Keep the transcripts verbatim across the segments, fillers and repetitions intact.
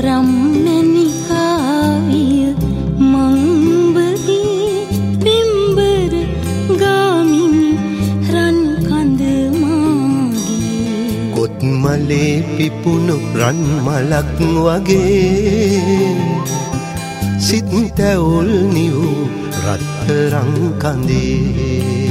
රම්මැණිකාවිය මංබගේ පිම්බර ගාමිනි රන් කඳ මාගේ කොත් මලේ පිපුණු රන් මලක් වගේ සිත් තැවුල් නිවූ රත්තරන් කඳේ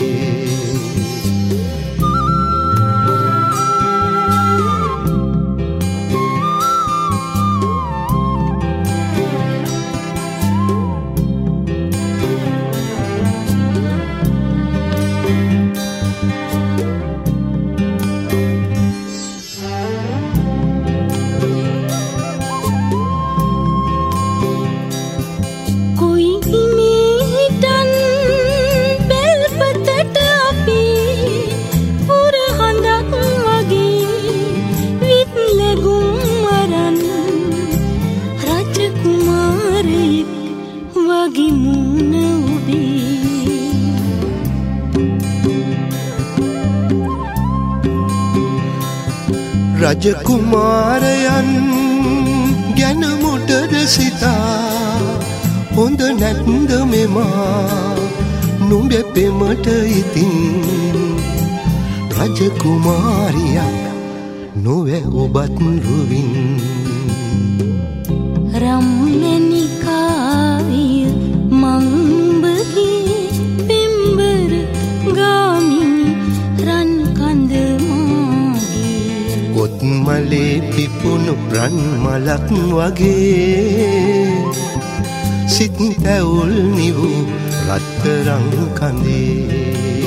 රජ කුමාරයන් ගැන මොටද සිතා හොඳ නැත්ද මෙමා නුඹ පෙමට ඉතින් රජ කුමාරියක් නොවේ ඔබත් රුවින් රම්මැණිකාවිය මංබගේ පිම්බර ගාමිනි රන් කඳ කොත් මලේ පිපුණු රන් මලක් වගේ සිත් තැවුල් නිවූ රත්තරන් කඳේ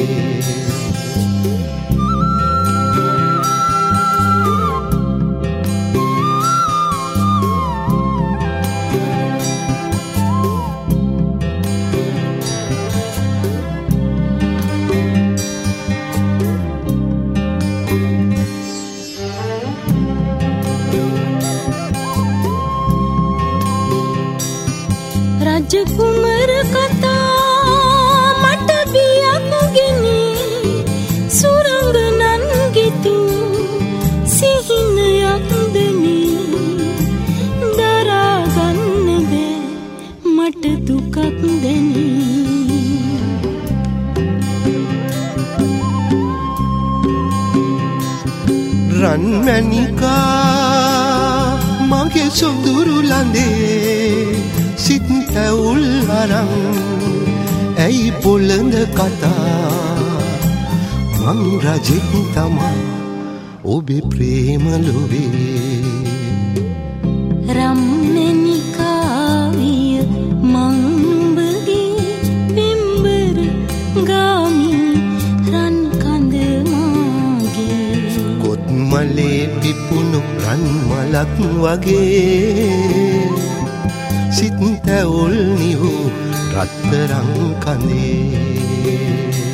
රජ කුමර කතා මට බියක් ගෙනි සුරංගනන් ගිතු සිහිනයක් දෙමි දරා ගන්න බෑ මට දුකක් දෙනි රන්මැණිකා මගේ සොඳුරු ලඳේ සිත් තැවුල් අරන් ඇයි පොළඳ කතා මං රජෙක් තමා ඔබේ ප්‍රේම ලොවේ රම්මැණිකාවිය මංබගේ පිම්බර ගාමිනි රන් කඳ මාගේ කොත් මලේ පිපුණු රන් මලක් වගේ සිත් තැවුල් නිවූ රත්තරන් කඳේ